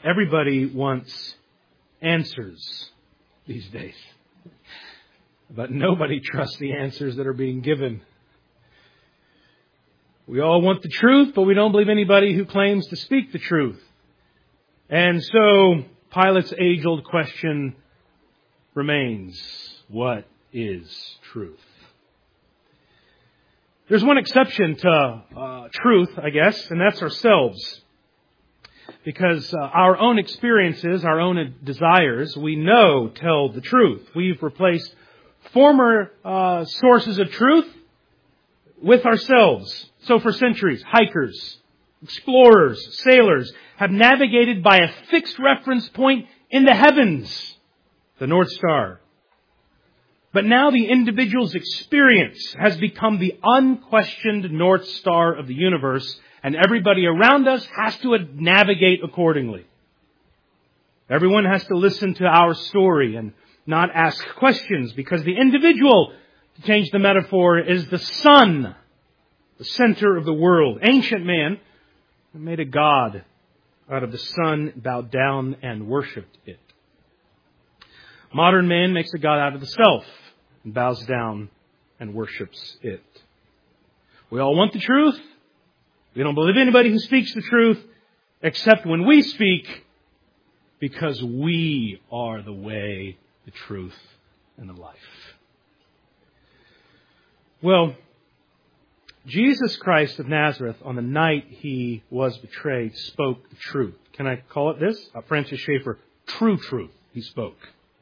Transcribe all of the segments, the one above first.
Everybody wants answers these days. But nobody trusts the answers that are being given. We all want the truth, but we don't believe anybody who claims to speak the truth. And so Pilate's age-old question remains, what is truth? There's one exception to truth, I guess, and that's ourselves. Because our own experiences, our own desires, we know tell the truth. We've replaced former sources of truth with ourselves. So for centuries, hikers, explorers, sailors have navigated by a fixed reference point in the heavens, the North Star. But now the individual's experience has become the unquestioned North Star of the universe, and everybody around us has to navigate accordingly. Everyone has to listen to our story and not ask questions, because the individual, to change the metaphor, is the sun, the center of the world. Ancient man made a god out of the sun, bowed down and worshipped it. Modern man makes a god out of the self and bows down and worships it. We all want the truth. We don't believe anybody who speaks the truth, except when we speak, because we are the way, the truth, and the life. Well, Jesus Christ of Nazareth, on the night He was betrayed, spoke the truth. Can I call it this? Francis Schaeffer, true truth He spoke.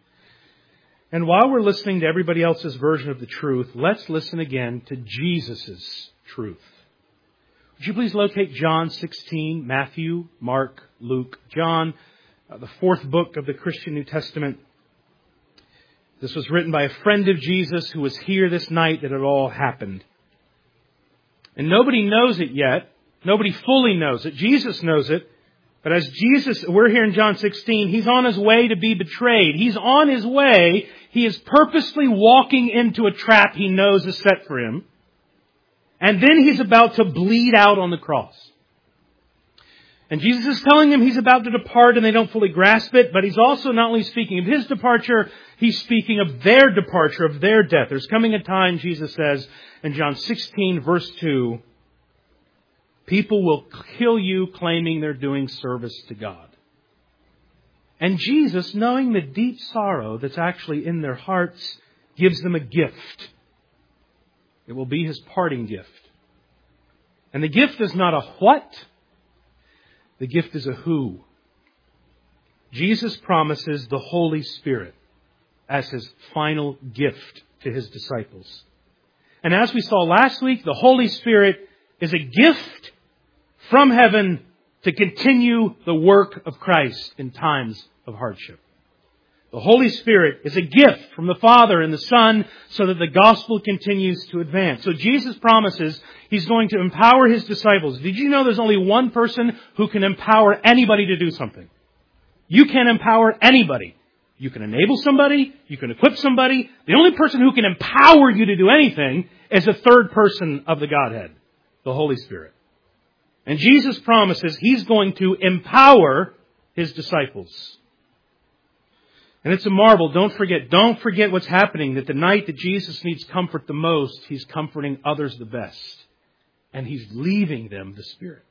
And while we're listening to everybody else's version of the truth, let's listen again to Jesus' truth. Would you please locate John 16, Matthew, Mark, Luke, John, the fourth book of the Christian New Testament. This was written by a friend of Jesus who was here this night that it all happened. And nobody knows it yet. Nobody fully knows it. Jesus knows it. But as Jesus, we're here in John 16, He's on His way to be betrayed. He's on His way. He is purposely walking into a trap He knows is set for Him. And then He's about to bleed out on the cross. And Jesus is telling them He's about to depart, and they don't fully grasp it. But He's also not only speaking of His departure, He's speaking of their departure, of their death. There's coming a time, Jesus says in John 16, verse 2, people will kill you claiming they're doing service to God. And Jesus, knowing the deep sorrow that's actually in their hearts, gives them a gift. It will be His parting gift. And the gift is not a what. The gift is a who. Jesus promises the Holy Spirit as His final gift to His disciples. And as we saw last week, the Holy Spirit is a gift from heaven to continue the work of Christ in times of hardship. The Holy Spirit is a gift from the Father and the Son so that the gospel continues to advance. So Jesus promises He's going to empower His disciples. Did you know there's only one person who can empower anybody to do something? You can empower anybody. You can enable somebody. You can equip somebody. The only person who can empower you to do anything is a third person of the Godhead, the Holy Spirit. And Jesus promises He's going to empower His disciples. And it's a marvel. Don't forget what's happening. That the night that Jesus needs comfort the most, He's comforting others the best. And He's leaving them the Spirit.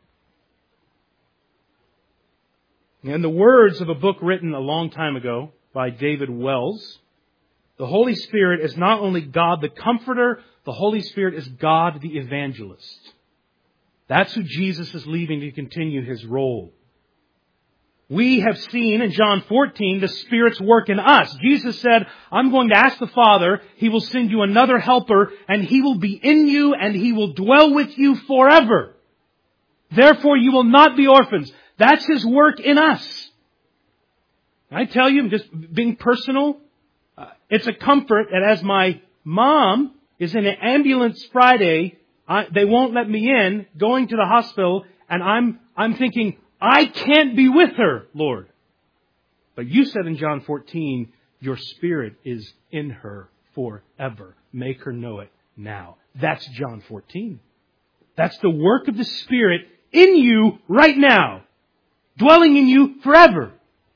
In the words of a book written a long time ago by David Wells, the Holy Spirit is not only God the Comforter, the Holy Spirit is God the Evangelist. That's who Jesus is leaving to continue His role. We have seen in John 14 the Spirit's work in us. Jesus said, I'm going to ask the Father, He will send you another helper, and He will be in you, and He will dwell with you forever. Therefore, you will not be orphans. That's His work in us. I tell you, just being personal, it's a comfort that as my mom is in an ambulance Friday, they won't let me in, going to the hospital, and I'm thinking, I can't be with her, Lord. But you said in John 14, your Spirit is in her forever. Make her know it now. That's John 14. That's the work of the Spirit in you right now. dwelling in you forever.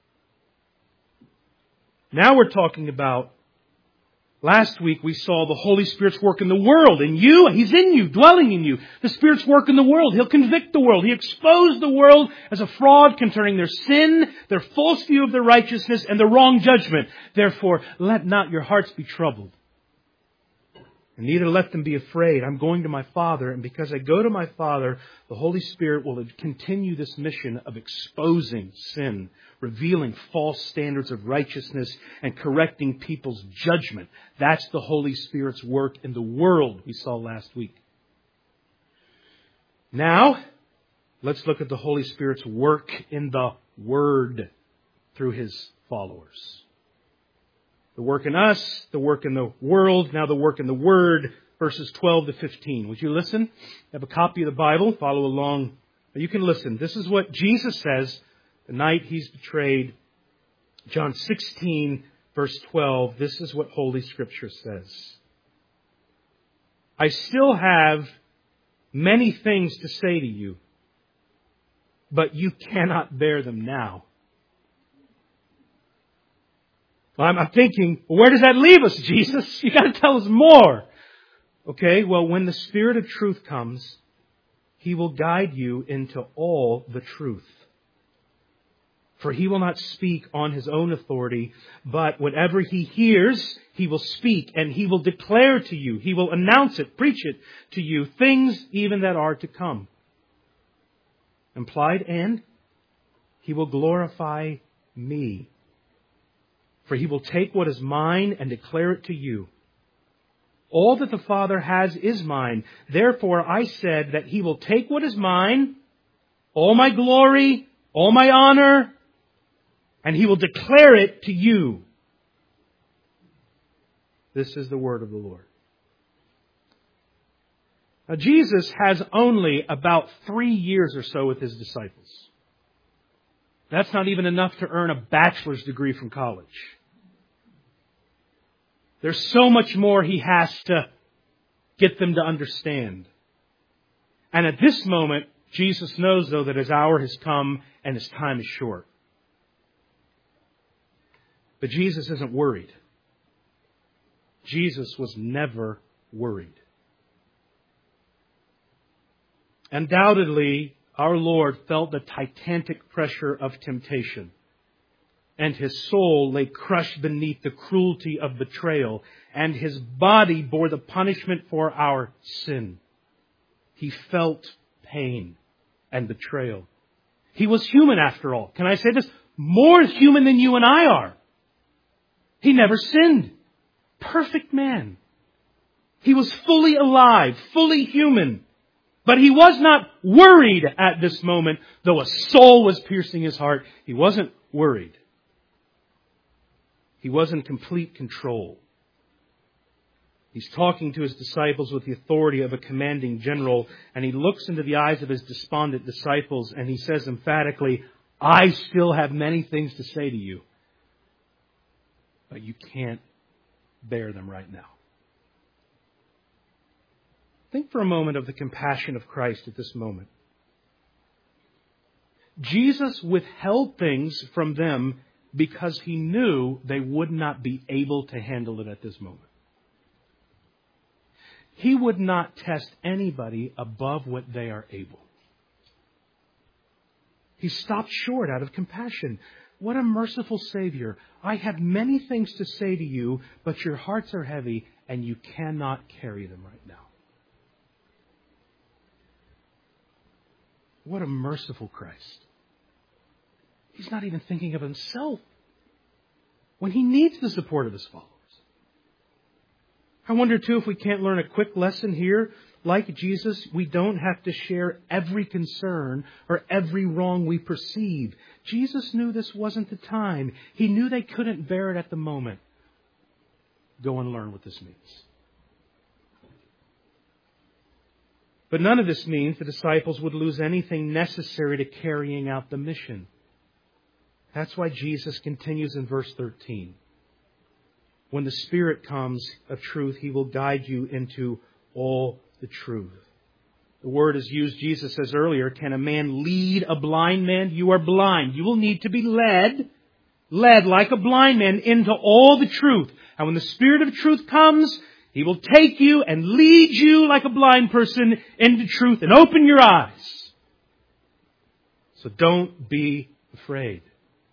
Now we're talking about, last week we saw the Holy Spirit's work in the world. In you, He's in you, dwelling in you. The Spirit's work in the world. He'll convict the world. He exposed the world as a fraud concerning their sin, their false view of their righteousness, and their wrong judgment. Therefore, let not your hearts be troubled. And neither let them be afraid. I'm going to my Father, and because I go to my Father, the Holy Spirit will continue this mission of exposing sin, revealing false standards of righteousness, and correcting people's judgment. That's the Holy Spirit's work in the world we saw last week. Now, let's look at the Holy Spirit's work in the Word through His followers. The work in us, the work in the world, now the work in the Word, verses 12 to 15. Would you listen? Have a copy of the Bible, follow along. You can listen. This is what Jesus says the night He's betrayed. John 16, verse 12. This is what Holy Scripture says. I still have many things to say to you, but you cannot bear them now. I'm thinking, well, where does that leave us, Jesus? You got to tell us more. Okay, well, when the Spirit of truth comes, He will guide you into all the truth. For He will not speak on His own authority, but whatever He hears, He will speak, and He will declare to you. He will announce it, preach it to you, things even that are to come. Implied, and He will glorify me. For He will take what is mine and declare it to you. All that the Father has is mine. Therefore I said that He will take what is mine, all my glory, all my honor, and He will declare it to you. This is the word of the Lord. Now Jesus has only about 3 years or so with His disciples. That's not even enough to earn a bachelor's degree from college. There's so much more He has to get them to understand. And at this moment, Jesus knows, though, that His hour has come and His time is short. But Jesus isn't worried. Jesus was never worried. Undoubtedly, our Lord felt the titanic pressure of temptation, and His soul lay crushed beneath the cruelty of betrayal, and His body bore the punishment for our sin. He felt pain and betrayal. He was human after all. Can I say this? More human than you and I are. He never sinned. Perfect man. He was fully alive, fully human. But He was not worried at this moment, though a soul was piercing His heart. He wasn't worried. He was in complete control. He's talking to His disciples with the authority of a commanding general, and He looks into the eyes of His despondent disciples and He says emphatically, I still have many things to say to you, but you can't bear them right now. Think for a moment of the compassion of Christ at this moment. Jesus withheld things from them because He knew they would not be able to handle it at this moment. He would not test anybody above what they are able. He stopped short out of compassion. What a merciful Savior. I have many things to say to you, but your hearts are heavy and you cannot carry them right now. What a merciful Christ. He's not even thinking of Himself when He needs the support of His followers. I wonder, too, if we can't learn a quick lesson here. Like Jesus, we don't have to share every concern or every wrong we perceive. Jesus knew this wasn't the time. He knew they couldn't bear it at the moment. Go and learn what this means. But none of this means the disciples would lose anything necessary to carrying out the mission. That's why Jesus continues in verse 13. When the Spirit comes of truth, He will guide you into all the truth. The word is used, Jesus says earlier, can a man lead a blind man? You are blind. You will need to be led like a blind man into all the truth. And when the Spirit of truth comes, He will take you and lead you like a blind person into truth and open your eyes. So don't be afraid.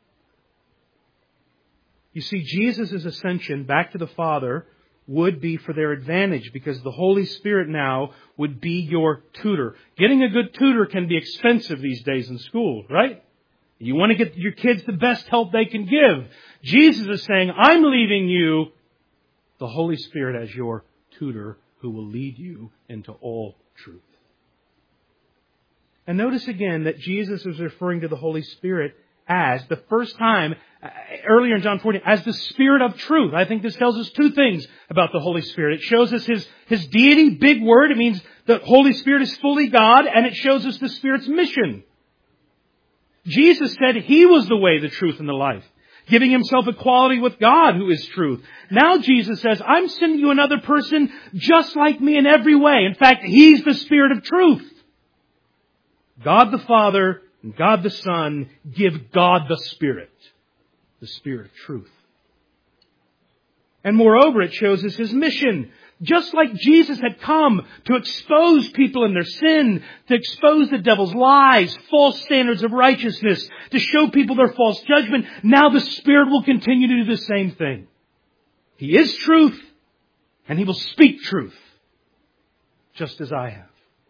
You see, Jesus' ascension back to the Father would be for their advantage because the Holy Spirit now would be your tutor. Getting a good tutor can be expensive these days in school, right? You want to get your kids the best help they can give. Jesus is saying, I'm leaving you the Holy Spirit as your tutor who will lead you into all truth. And notice again that Jesus is referring to the Holy Spirit as, the first time, earlier in John 14, as the Spirit of truth. I think this tells us two things about the Holy Spirit. It shows us His deity, big word. It means the Holy Spirit is fully God, and it shows us the Spirit's mission. Jesus said He was the way, the truth, and the life, giving Himself equality with God, who is truth. Now Jesus says, I'm sending you another person just like me in every way. In fact, He's the Spirit of truth. God the Father and God the Son give God the Spirit of truth. And moreover, it shows us His mission. Just like Jesus had come to expose people in their sin, to expose the devil's lies, false standards of righteousness, to show people their false judgment, now the Spirit will continue to do the same thing. He is truth, and He will speak truth, just as I have.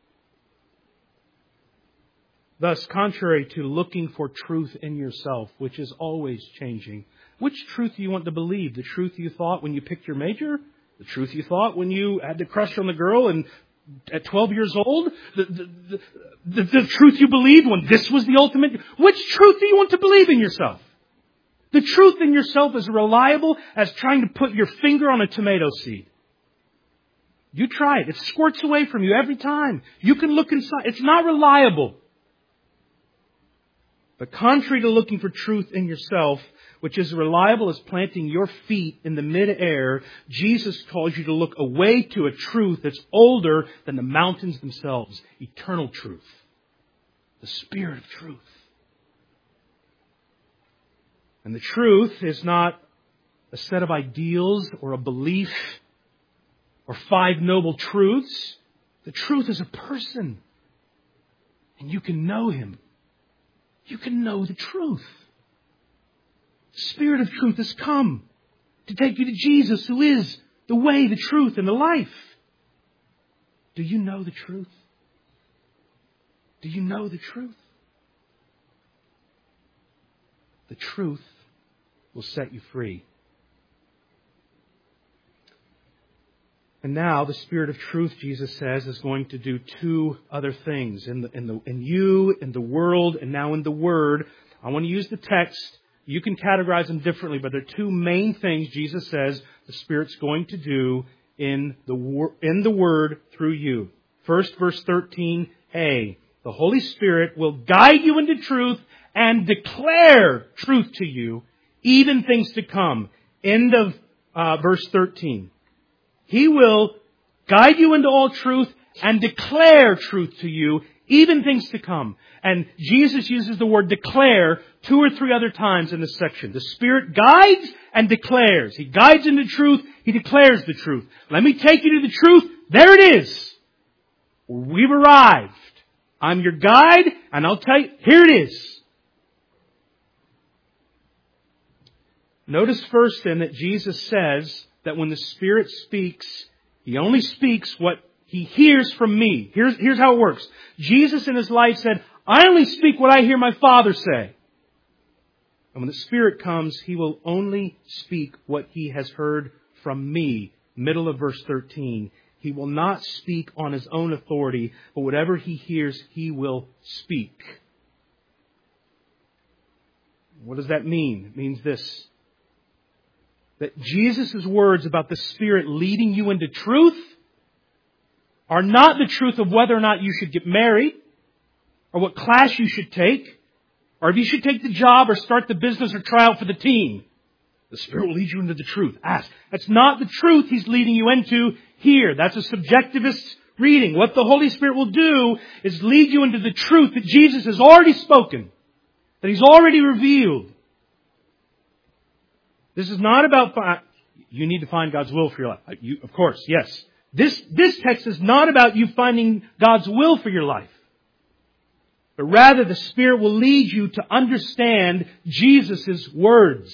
Thus, contrary to looking for truth in yourself, which is always changing, which truth do you want to believe? The truth you thought when you picked your major? The truth you thought when you had the crush on the girl and at 12 years old? The truth you believed when this was the ultimate? Which truth do you want to believe in yourself? The truth in yourself is reliable as trying to put your finger on a tomato seed. You try it. It squirts away from you every time. You can look inside. It's not reliable. But contrary to looking for truth in yourself, which is reliable as planting your feet in the mid-air, Jesus calls you to look away to a truth that's older than the mountains themselves. Eternal truth. The Spirit of truth. And the truth is not a set of ideals or a belief or 5 noble truths. The truth is a person. And you can know Him. You can know the truth. The Spirit of truth has come to take you to Jesus, who is the way, the truth, and the life. Do you know the truth? Do you know the truth? The truth will set you free. And now the Spirit of truth, Jesus says, is going to do 2 other things in you, in the world, and now in the Word. I want to use the text. You can categorize them differently, but there are 2 main things Jesus says the Spirit's going to do in the Word through you. First, verse 13a. The Holy Spirit will guide you into truth and declare truth to you, even things to come. End of verse 13. He will guide you into all truth and declare truth to you, even things to come. And Jesus uses the word declare 2 or 3 other times in this section. The Spirit guides and declares. He guides into truth. He declares the truth. Let me take you to the truth. There it is. We've arrived. I'm your guide, and I'll tell you, here it is. Notice first then that Jesus says that when the Spirit speaks, He only speaks what He hears from me. Here's how it works. Jesus in His life said, I only speak what I hear my Father say. And when the Spirit comes, He will only speak what He has heard from me. Middle of verse 13. He will not speak on His own authority, but whatever He hears, He will speak. What does that mean? It means this. That Jesus' words about the Spirit leading you into truth are not the truth of whether or not you should get married, or what class you should take, or if you should take the job or start the business or try out for the team. The Spirit will lead you into the truth. Ask. That's not the truth He's leading you into here. That's a subjectivist reading, what the Holy Spirit will do is lead you into the truth that Jesus has already spoken, that He's already revealed. This is not about, you need to find God's will for your life. Of course, yes. This text is not about you finding God's will for your life. But rather the Spirit will lead you to understand Jesus' words.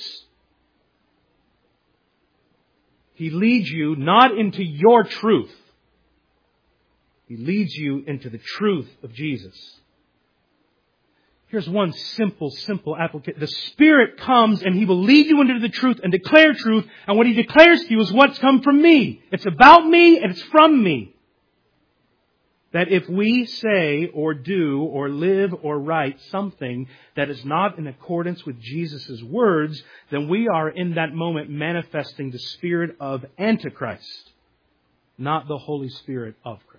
He leads you not into your truth. He leads you into the truth of Jesus. Here's one simple application. The Spirit comes and He will lead you into the truth and declare truth. And what He declares to you is what's come from me. It's about me and it's from me. That if we say or do or live or write something that is not in accordance with Jesus' words, then we are in that moment manifesting the spirit of Antichrist, not the Holy Spirit of Christ.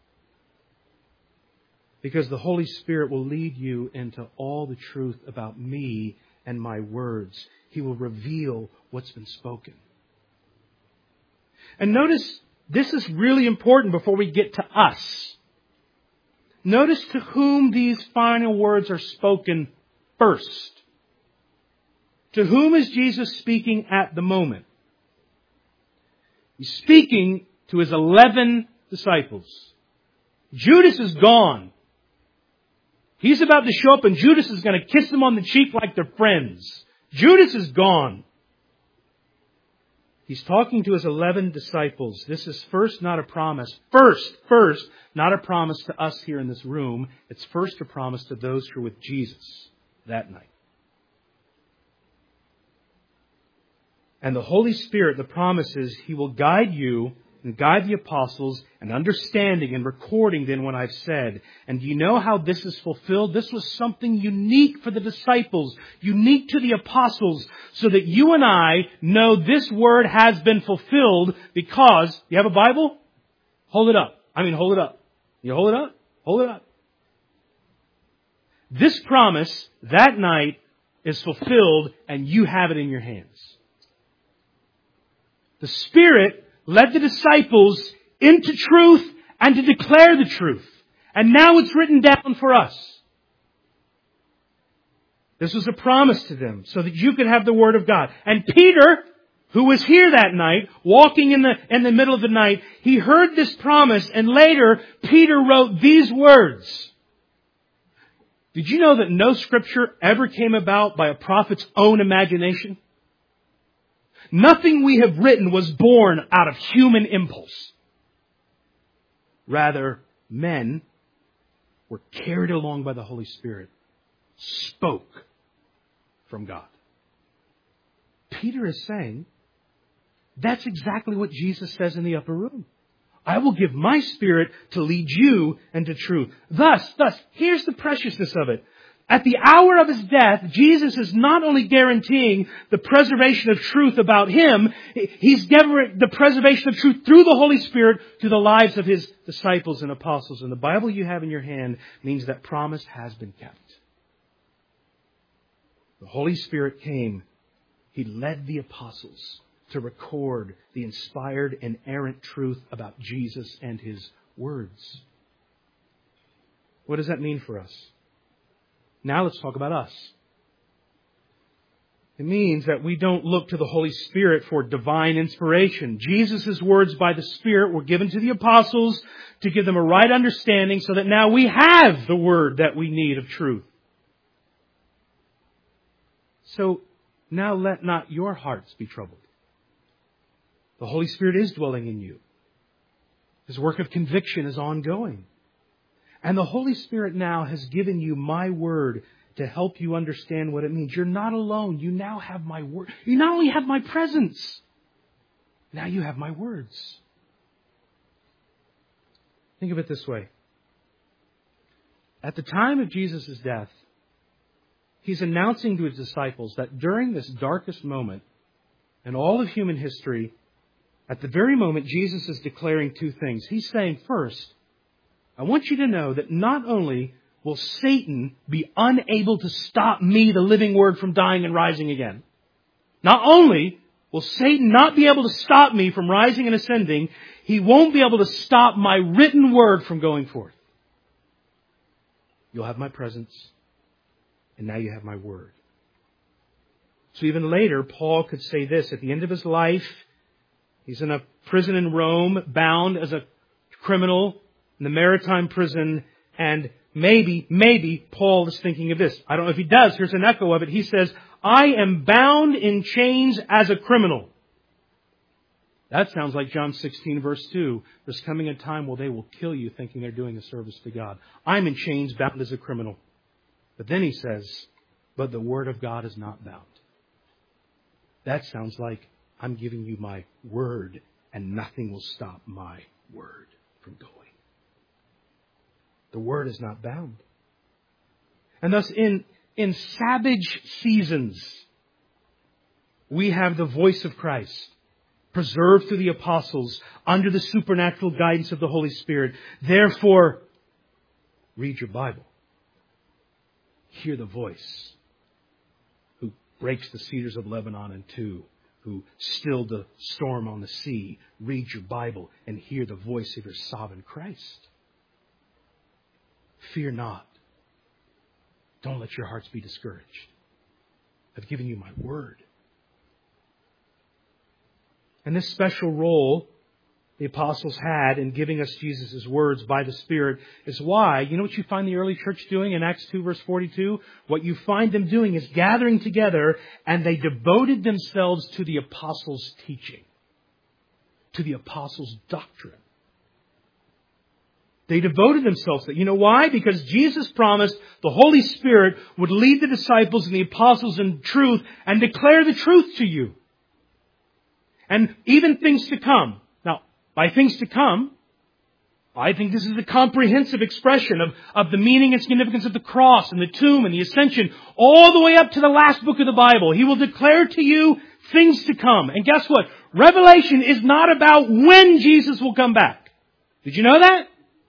Because the Holy Spirit will lead you into all the truth about me and my words. He will reveal what's been spoken. And notice, this is really important before we get to us. Notice to whom these final words are spoken first. To whom is Jesus speaking at the moment? He's speaking to His 11 disciples. Judas is gone. He's about to show up and Judas is going to kiss them on the cheek like they're friends. Judas is gone. He's talking to His 11 disciples. This is first not a promise. First, not a promise to us here in this room. It's first a promise to those who are with Jesus that night. And the Holy Spirit, the promise is He will guide you and guide the apostles and understanding and recording then what I've said. And do you know how this is fulfilled? This was something unique for the disciples, unique to the apostles, so that you and I know this word has been fulfilled because, you have a Bible? Hold it up. Hold it up. You hold it up? Hold it up. This promise that night is fulfilled and you have it in your hands. The Spirit led the disciples into truth and to declare the truth. And now it's written down for us. This was a promise to them so that you could have the Word of God. And Peter, who was here that night, walking in the middle of the night, he heard this promise and later Peter wrote these words. Did you know that no Scripture ever came about by a prophet's own imagination? Nothing we have written was born out of human impulse. Rather, men were carried along by the Holy Spirit, spoke from God. Peter is saying, that's exactly what Jesus says in the upper room. I will give my Spirit to lead you into truth. Thus, here's the preciousness of it. At the hour of His death, Jesus is not only guaranteeing the preservation of truth about Him, He's given the preservation of truth through the Holy Spirit to the lives of His disciples and apostles. And the Bible you have in your hand means that promise has been kept. The Holy Spirit came. He led the apostles to record the inspired and inerrant truth about Jesus and His words. What does that mean for us? Now let's talk about us. It means that we don't look to the Holy Spirit for divine inspiration. Jesus' words by the Spirit were given to the apostles to give them a right understanding so that now we have the word that we need of truth. So now let not your hearts be troubled. The Holy Spirit is dwelling in you. His work of conviction is ongoing. And the Holy Spirit now has given you my word to help you understand what it means. You're not alone. You now have my word. You not only have my presence, now you have my words. Think of it this way. At the time of Jesus' death, He's announcing to His disciples that during this darkest moment in all of human history, at the very moment Jesus is declaring two things. He's saying, first, I want you to know that not only will Satan be unable to stop me, the living word, from dying and rising again. Not only will Satan not be able to stop me from rising and ascending. He won't be able to stop my written word from going forth. You'll have my presence, and now you have my word. So even later, Paul could say this. At the end of his life, he's in a prison in Rome, bound as a criminal in the maritime prison, and maybe Paul is thinking of this. I don't know if he does. Here's an echo of it. He says, I am bound in chains as a criminal. That sounds like John 16 verse 2. There's coming a time where they will kill you thinking they're doing a service to God. I'm in chains, bound as a criminal. But then he says, but the word of God is not bound. That sounds like I'm giving you my word and nothing will stop my word from going. The word is not bound. And thus in savage seasons, we have the voice of Christ preserved through the apostles under the supernatural guidance of the Holy Spirit. Therefore, read your Bible. Hear the voice who breaks the cedars of Lebanon in two, who stilled the storm on the sea. Read your Bible and hear the voice of your sovereign Christ. Fear not. Don't let your hearts be discouraged. I've given you my word. And this special role the apostles had in giving us Jesus' words by the Spirit is why, you know what you find the early church doing in Acts 2 verse 42? What you find them doing is gathering together, and they devoted themselves to the apostles' teaching, to the apostles' doctrine. They devoted themselves to it. You know why? Because Jesus promised the Holy Spirit would lead the disciples and the apostles in truth and declare the truth to you. And even things to come. Now, by things to come, I think this is a comprehensive expression of the meaning and significance of the cross and the tomb and the ascension, all the way up to the last book of the Bible. He will declare to you things to come. And guess what? Revelation is not about when Jesus will come back. Did you know that?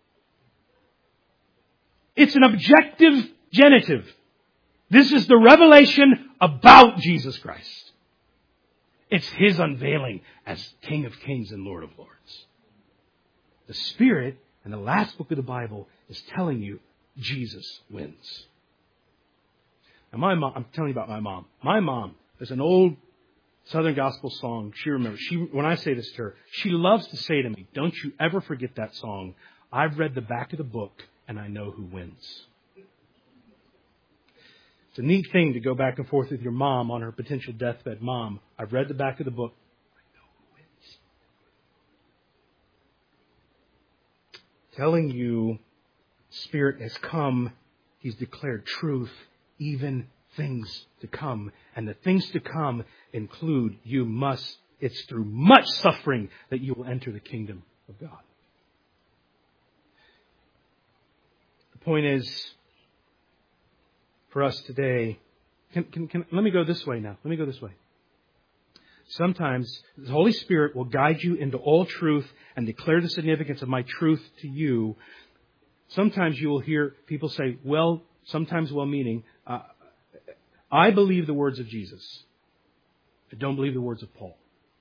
It's an objective genitive. This is the revelation about Jesus Christ. It's His unveiling as King of Kings and Lord of Lords. The Spirit in the last book of the Bible is telling you Jesus wins. Now my mom, I'm telling you about my mom. My mom, there's an old Southern gospel song she remembers. When I say this to her, she loves to say to me, don't you ever forget that song. I've read the back of the book and I know who wins. It's a neat thing to go back and forth with your mom on her potential deathbed. Mom, I've read the back of the book. I know who wins. Telling you, Spirit has come. He's declared truth, even things to come. And the things to come include it's through much suffering that you will enter the kingdom of God. The point is, for us today, let me go this way now. Let me go this way. Sometimes the Holy Spirit will guide you into all truth and declare the significance of my truth to you. Sometimes you will hear people say, sometimes well-meaning, I believe the words of Jesus. I don't believe the words of Paul.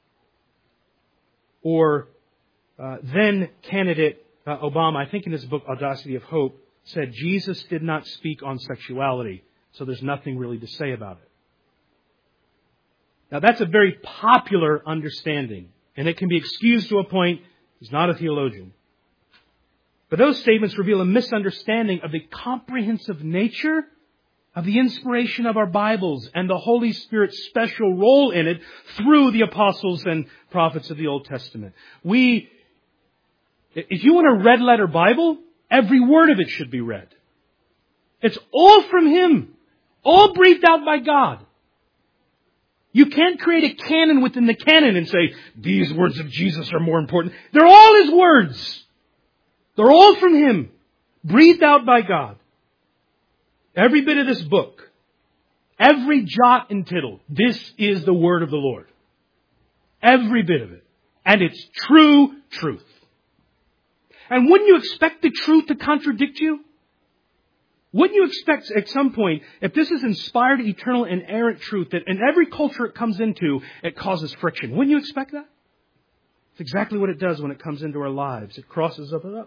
Or then candidate Obama, I think in his book Audacity of Hope, said Jesus did not speak on sexuality, so there's nothing really to say about it. Now that's a very popular understanding, and it can be excused to a point. He's not a theologian. But those statements reveal a misunderstanding of the comprehensive nature of the inspiration of our Bibles and the Holy Spirit's special role in it through the apostles and prophets of the Old Testament. If you want a red letter Bible, every word of it should be read. It's all from Him. All breathed out by God. You can't create a canon within the canon and say, these words of Jesus are more important. They're all His words. They're all from Him. Breathed out by God. Every bit of this book, every jot and tittle, this is the word of the Lord. Every bit of it. And it's true truth. And wouldn't you expect the truth to contradict you? Wouldn't you expect at some point, if this is inspired, eternal, inerrant truth, that in every culture it comes into, it causes friction? Wouldn't you expect that? It's exactly what it does when it comes into our lives. It crosses up and up.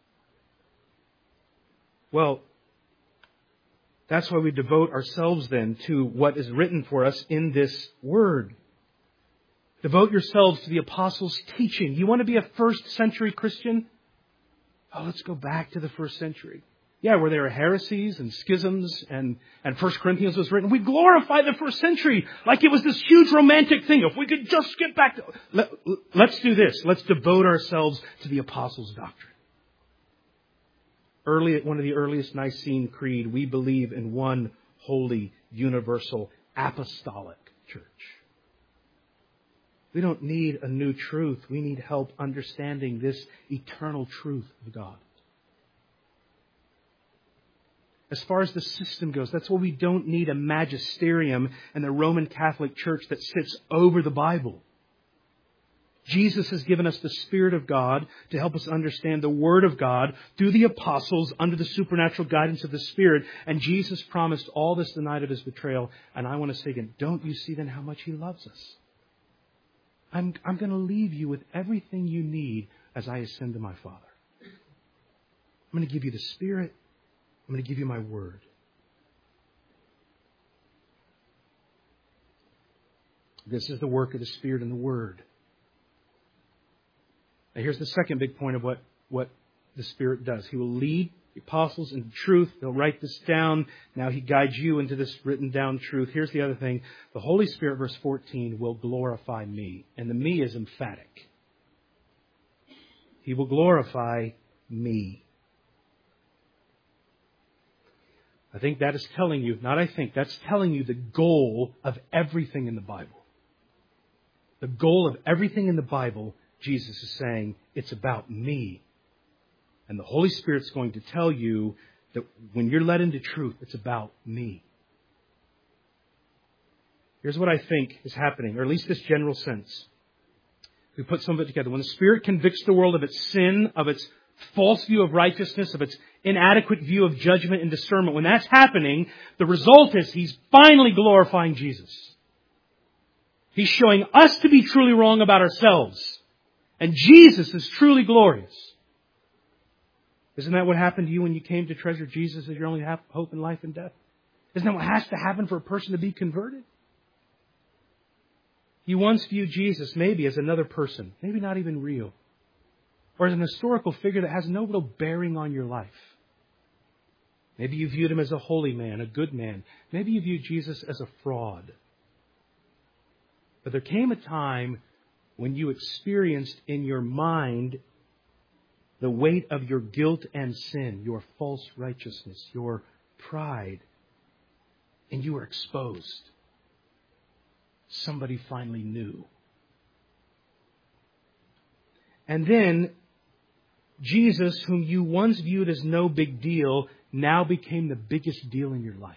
Well, that's why we devote ourselves then to what is written for us in this Word. Devote yourselves to the apostles' teaching. You want to be a first century Christian? Oh, let's go back to the first century. Yeah, where there were heresies and schisms and 1 Corinthians was written. We glorify the first century like it was this huge romantic thing. If we could just get back to... Let's do this. Let's devote ourselves to the apostles' doctrine. Early at one of the earliest Nicene Creed, we believe in one holy, universal, apostolic church. We don't need a new truth. We need help understanding this eternal truth of God. As far as the system goes, that's why we don't need a magisterium and the Roman Catholic Church that sits over the Bible. Jesus has given us the Spirit of God to help us understand the Word of God through the apostles under the supernatural guidance of the Spirit. And Jesus promised all this the night of His betrayal. And I want to say again, don't you see then how much He loves us? I'm going to leave you with everything you need as I ascend to my Father. I'm going to give you the Spirit. I'm going to give you my Word. This is the work of the Spirit and the Word. Now here's the second big point of what the Spirit does. He will lead the apostles into truth. They'll write this down. Now He guides you into this written down truth. Here's the other thing. The Holy Spirit, verse 14, will glorify me. And the me is emphatic. He will glorify me. I think that is telling you, that's telling you the goal of everything in the Bible. The goal of everything in the Bible, Jesus is saying, it's about me. And the Holy Spirit's going to tell you that when you're led into truth, it's about me. Here's what I think is happening, or at least this general sense. We put some of it together. When the Spirit convicts the world of its sin, of its false view of righteousness, of its inadequate view of judgment and discernment, when that's happening, the result is He's finally glorifying Jesus. He's showing us to be truly wrong about ourselves. And Jesus is truly glorious. Isn't that what happened to you when you came to treasure Jesus as your only hope in life and death? Isn't that what has to happen for a person to be converted? You once viewed Jesus maybe as another person, maybe not even real, or as an historical figure that has no real bearing on your life. Maybe you viewed Him as a holy man, a good man. Maybe you viewed Jesus as a fraud. But there came a time when you experienced in your mind the weight of your guilt and sin, your false righteousness, your pride, and you were exposed. Somebody finally knew. And then Jesus, whom you once viewed as no big deal, now became the biggest deal in your life.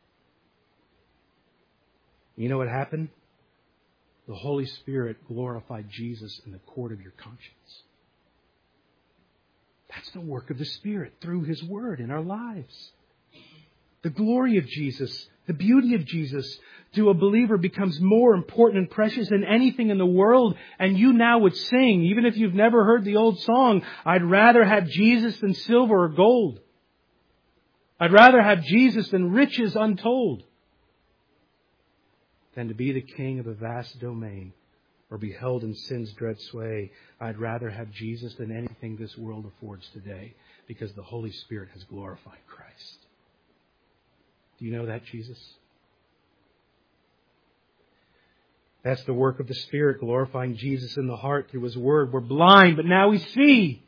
You know what happened? The Holy Spirit glorified Jesus in the court of your conscience. That's the work of the Spirit through His Word in our lives. The glory of Jesus, the beauty of Jesus to a believer becomes more important and precious than anything in the world. And you now would sing, even if you've never heard the old song, I'd rather have Jesus than silver or gold. I'd rather have Jesus than riches untold. Than to be the king of a vast domain or be held in sin's dread sway. I'd rather have Jesus than anything this world affords today because the Holy Spirit has glorified Christ. Do you know that, Jesus? That's the work of the Spirit, glorifying Jesus in the heart through His Word. We're blind, but now we see.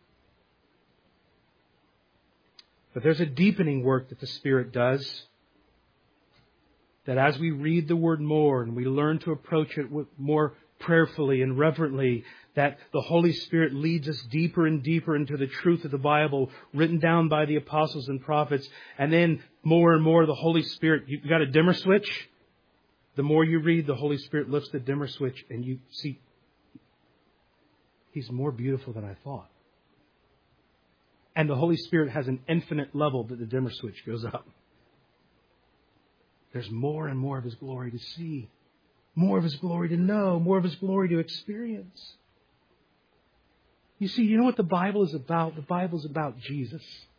But there's a deepening work that the Spirit does. That as we read the Word more and we learn to approach it more prayerfully and reverently, that the Holy Spirit leads us deeper and deeper into the truth of the Bible, written down by the apostles and prophets. And then more and more the Holy Spirit, you got a dimmer switch? The more you read, the Holy Spirit lifts the dimmer switch and you see, He's more beautiful than I thought. And the Holy Spirit has an infinite level that the dimmer switch goes up. There's more and more of His glory to see. More of His glory to know. More of His glory to experience. You see, you know what the Bible is about? The Bible is about Jesus.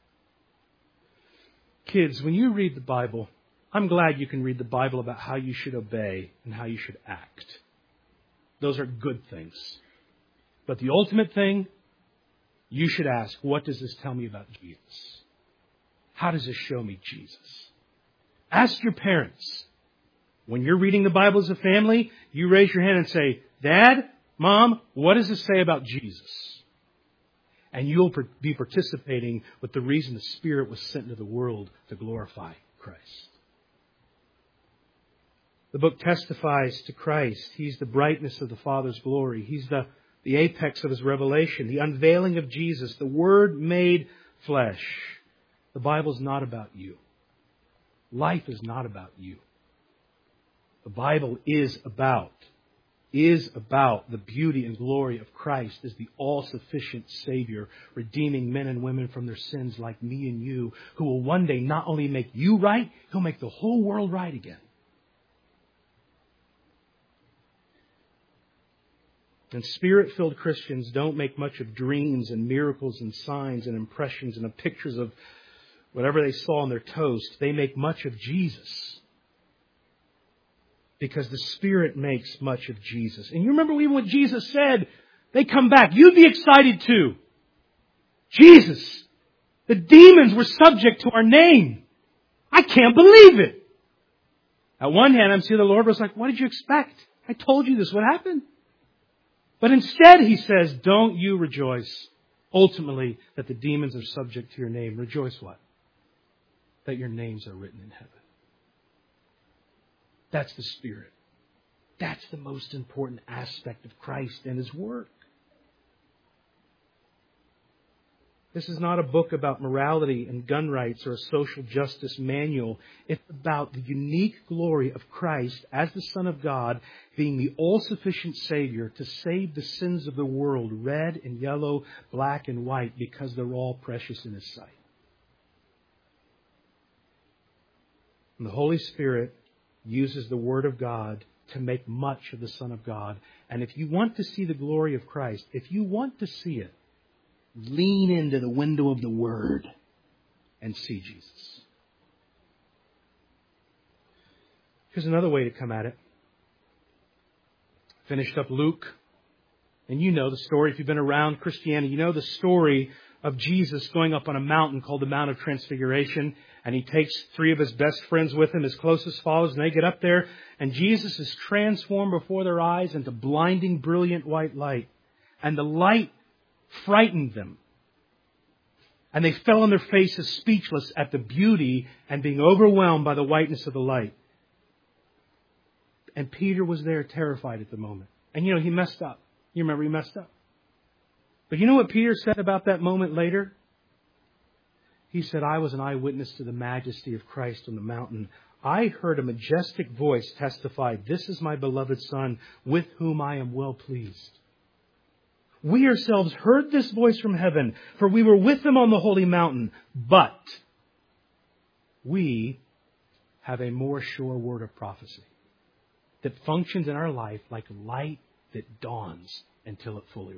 Kids, when you read the Bible, I'm glad you can read the Bible about how you should obey and how you should act. Those are good things. But the ultimate thing, you should ask, what does this tell me about Jesus? How does this show me Jesus? Ask your parents. When you're reading the Bible as a family, you raise your hand and say, Dad, Mom, what does this say about Jesus? And you'll be participating with the reason the Spirit was sent into the world to glorify Christ. The book testifies to Christ. He's the brightness of the Father's glory. He's the apex of His revelation, the unveiling of Jesus, the Word made flesh. The Bible's not about you. Life is not about you. The Bible is about the beauty and glory of Christ as the all-sufficient Savior, redeeming men and women from their sins like me and you, who will one day not only make you right, He'll make the whole world right again. And Spirit-filled Christians don't make much of dreams and miracles and signs and impressions and of pictures of whatever they saw on their toast. They make much of Jesus. Because the Spirit makes much of Jesus. And you remember even what Jesus said. They come back. You'd be excited too. Jesus, the demons were subject to our name. I can't believe it. At one hand, I'm seeing the Lord was like, what did you expect? I told you this would happen. But instead, He says, don't you rejoice ultimately that the demons are subject to your name. Rejoice what? That your names are written in heaven. That's the Spirit. That's the most important aspect of Christ and His work. This is not a book about morality and gun rights or a social justice manual. It's about the unique glory of Christ as the Son of God being the all-sufficient Savior to save the sins of the world, red and yellow, black and white, because they're all precious in His sight. And the Holy Spirit uses the Word of God to make much of the Son of God. And if you want to see the glory of Christ, if you want to see it, lean into the window of the Word and see Jesus. Here's another way to come at it. Finished up Luke. And you know the story. If you've been around Christianity, you know the story of Jesus going up on a mountain called the Mount of Transfiguration. And He takes 3 of His best friends with Him, His closest followers. And they get up there. And Jesus is transformed before their eyes into blinding, brilliant white light. And the light frightened them. And they fell on their faces speechless at the beauty and being overwhelmed by the whiteness of the light. And Peter was there terrified at the moment. And you know, he messed up. You remember he messed up. But you know what Peter said about that moment later? He said, I was an eyewitness to the majesty of Christ on the mountain. I heard a majestic voice testify, this is my beloved Son, with whom I am well pleased. We ourselves heard this voice from heaven, for we were with Him on the holy mountain. But we have a more sure word of prophecy that functions in our life like light that dawns until it fully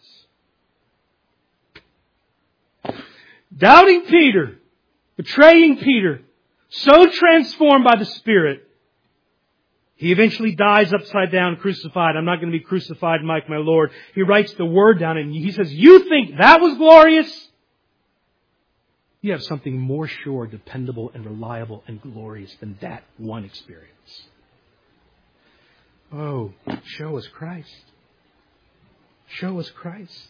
rises. Doubting Peter, betraying Peter, so transformed by the Spirit, he eventually dies upside down, crucified. I'm not going to be crucified, Mike, my Lord. He writes the word down and he says, you think that was glorious? You have something more sure, dependable, and reliable and glorious than that one experience. Oh, show us Christ. Show us Christ.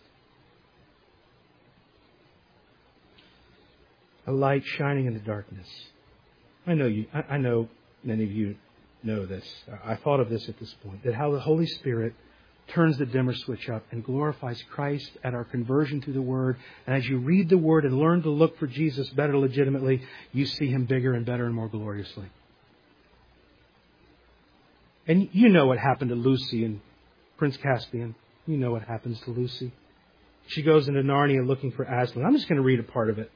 A light shining in the darkness. I know many of you know this. I thought of this at this point. That how the Holy Spirit turns the dimmer switch up and glorifies Christ at our conversion through the Word. And as you read the Word and learn to look for Jesus better legitimately, you see Him bigger and better and more gloriously. And you know what happened to Lucy and Prince Caspian. You know what happens to Lucy. She goes into Narnia looking for Aslan. I'm just going to read a part of it.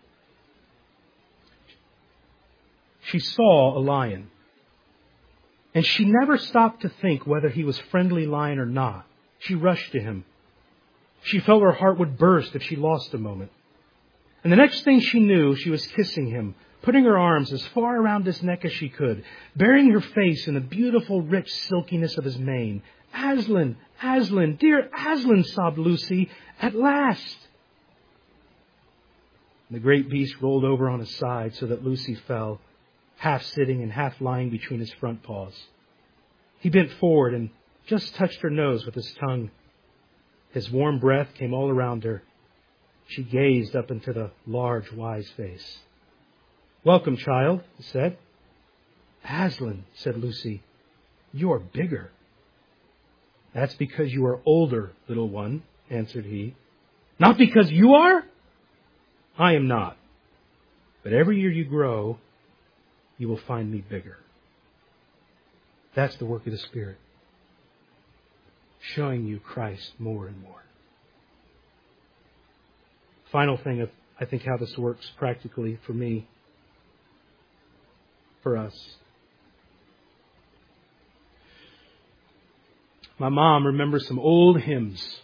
She saw a lion, and she never stopped to think whether he was friendly lion or not. She rushed to him. She felt her heart would burst if she lost a moment. And the next thing she knew, she was kissing him, putting her arms as far around his neck as she could, burying her face in the beautiful, rich silkiness of his mane. Aslan, Aslan, dear Aslan, sobbed Lucy, at last. And the great beast rolled over on his side so that Lucy fell, half sitting and half lying between his front paws. He bent forward and just touched her nose with his tongue. His warm breath came all around her. She gazed up into the large, wise face. Welcome, child, he said. Aslan, said Lucy, you're bigger. That's because you are older, little one, answered he. Not because you are? I am not. But every year you grow, you will find me bigger. That's the work of the Spirit. Showing you Christ more and more. Final thing of, I think, how this works practically for me, for us. My mom remembers some old hymns.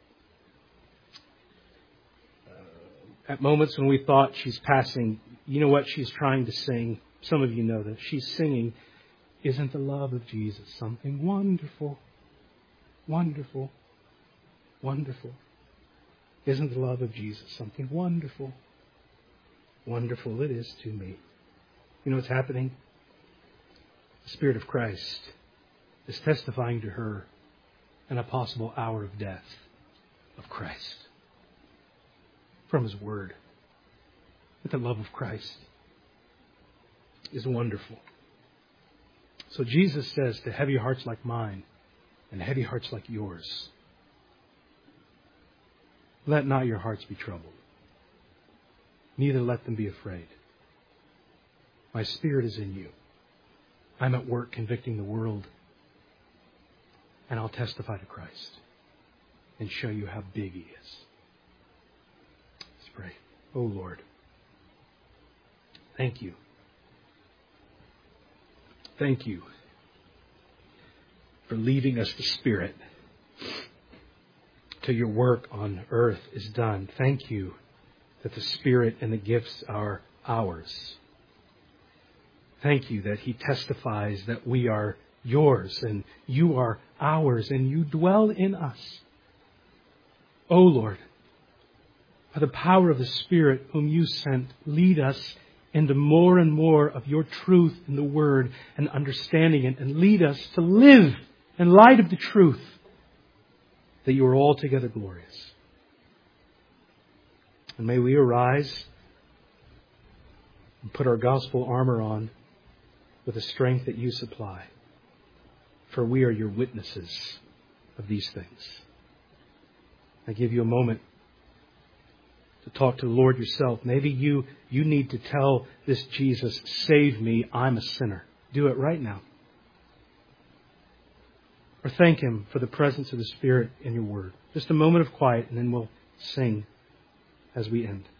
At moments when we thought she's passing, you know what she's trying to sing? Some of you know this. She's singing, isn't the love of Jesus something wonderful? Wonderful. Wonderful. Isn't the love of Jesus something wonderful? Wonderful it is to me. You know what's happening? The Spirit of Christ is testifying to her in a possible hour of death of Christ. From His Word. That the love of Christ is wonderful. So Jesus says to heavy hearts like mine and heavy hearts like yours, let not your hearts be troubled. Neither let them be afraid. My Spirit is in you. I'm at work convicting the world. And I'll testify to Christ and show you how big He is. Let's pray. Oh Lord, thank you. Thank you for leaving us the Spirit till your work on earth is done. Thank you that the Spirit and the gifts are ours. Thank you that He testifies that we are yours and you are ours and you dwell in us. O Lord, by the power of the Spirit whom you sent, lead us into more and more of your truth in the Word and understanding it, and lead us to live in light of the truth that you are altogether glorious. And may we arise and put our gospel armor on with the strength that you supply. For we are your witnesses of these things. I give you a moment to talk to the Lord yourself. Maybe you need to tell this Jesus, save me, I'm a sinner. Do it right now. Or thank Him for the presence of the Spirit in your Word. Just a moment of quiet and then we'll sing as we end.